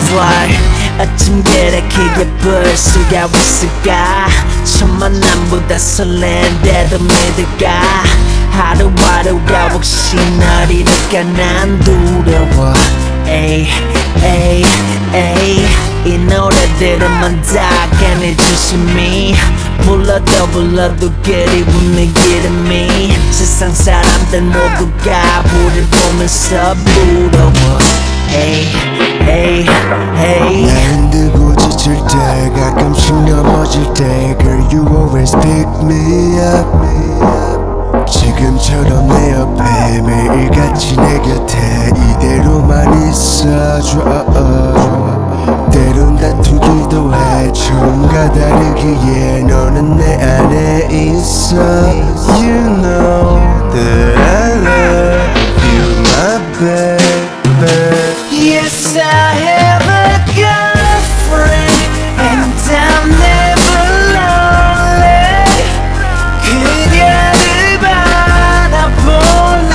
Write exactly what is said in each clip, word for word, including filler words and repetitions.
fly 어쩜 그렇게 예쁠 수가 있을까 첫 만남보다 설렌데도 믿을까 하루하루가 혹시 널 잃을까 난 두려워 에이 에이 에이 이 노래들은만 다 꺼내주심이 불러도 불러도 그리운 내 이름이 세상 사람들 모두가 우릴 보면서 부러워 에이 에이 에이 나 힘들고 지칠 때 가끔씩 넘어질 때 Girl you always pick me up 지금처럼 내 옆에 매일같이 내 곁에 이대로만 있어줘 때론 다투기도 해 처음과 다르기에 너는 내 안에 있어 You know that I love you my baby Yes, I have a girlfriend, and I'm never lonely. 그녀를 바라보는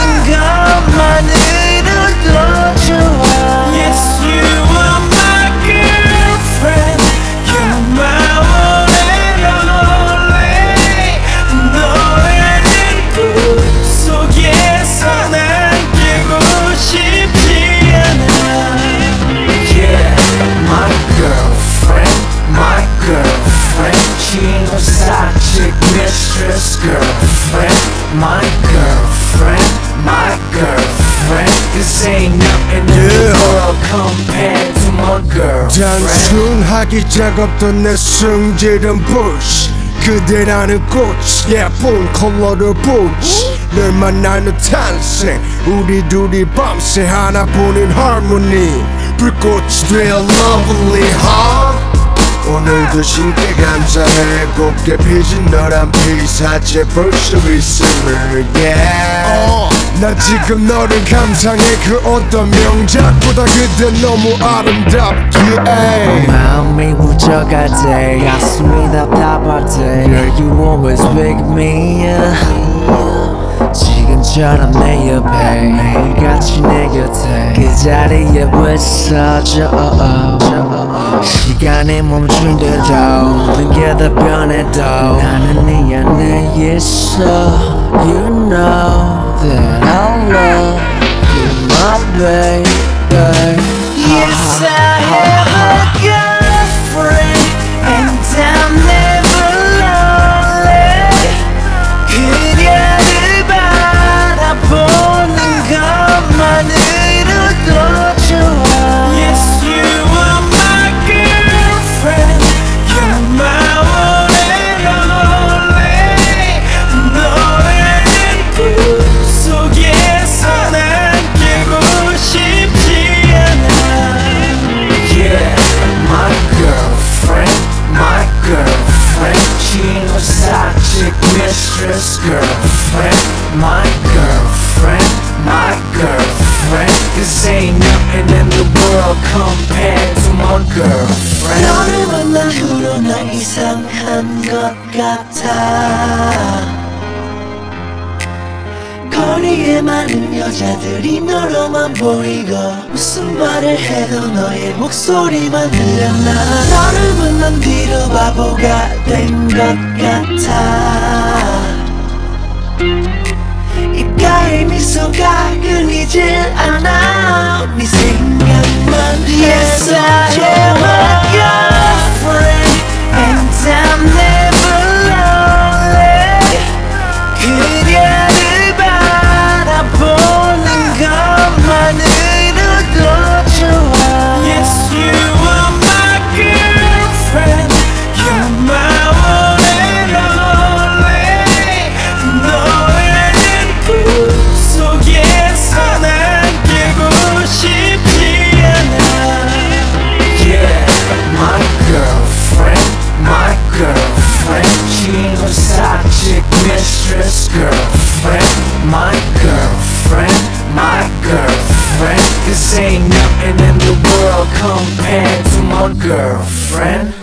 것만으로도 좋아. Yes, you are my girlfriend, you're my one and only. 너라는 꿈속에서 남기고 싶지 않아. My girlfriend, my girlfriend She knows I chick mistress girlfriend My girlfriend, my girlfriend Cause ain't nothing in the world compared to my girlfriend 단순하기 작업던 내 성질은 bush 그대라는 꽃 예쁜 컬러를 보지 널 만나는 탄생 우리 둘이 밤새 하나보는 harmony 불꽃이 되어 lovely huh? 오늘도 신께 감사해 곱게 피진 너란 피사체 볼 수 있음을 yeah 어, 나 지금 너를 감상해 그 어떤 명작보다 그대 너무 아름답기에 마음이 무져갈 때 가슴이 답답할 때 Girl you always pick me up 지금처럼 내 옆에 매일같이 내 곁에 그 자리에 왜 서줘 시간이 멈춘 듯도 모든 게 다 변해도 나는 네 안에 있어 You know that I love you my baby Yes I have a girlfriend and I'm never lonely 그녀를 바라보는 것만으로도 좋아 Yes you are my girlfriend You're my one and only 너라는 꿈속에서 남기고 싶지 않아 Yeah, my girlfriend, my girlfriend She knows I chick mistress girlfriend My girlfriend, my girlfriend Cause ain't nothing in the world compared to my girlfriend 너를 만난 후로 나 이상한 것 같아 거리에 많은 여자들이 너로만 보이고 무슨 말을 해도 너의 목소리만 들려나 너를 만난 뒤로 바보가 된 것 같아 입가에 미소가 끊이질 않아 네 생각만 Yes I have a girlfriend and I'm never lonely 그녀를 바라보는 것만으로도 좋아 Yes you are my girlfriend You're my one and only 너라는 꿈속에서 남기고 싶지 않아 Yeah my girlfriend my girlfriend She knows I chick mistress girlfriend My girlfriend, my girlfriend Cause ain't nothing in the world compared to my girlfriend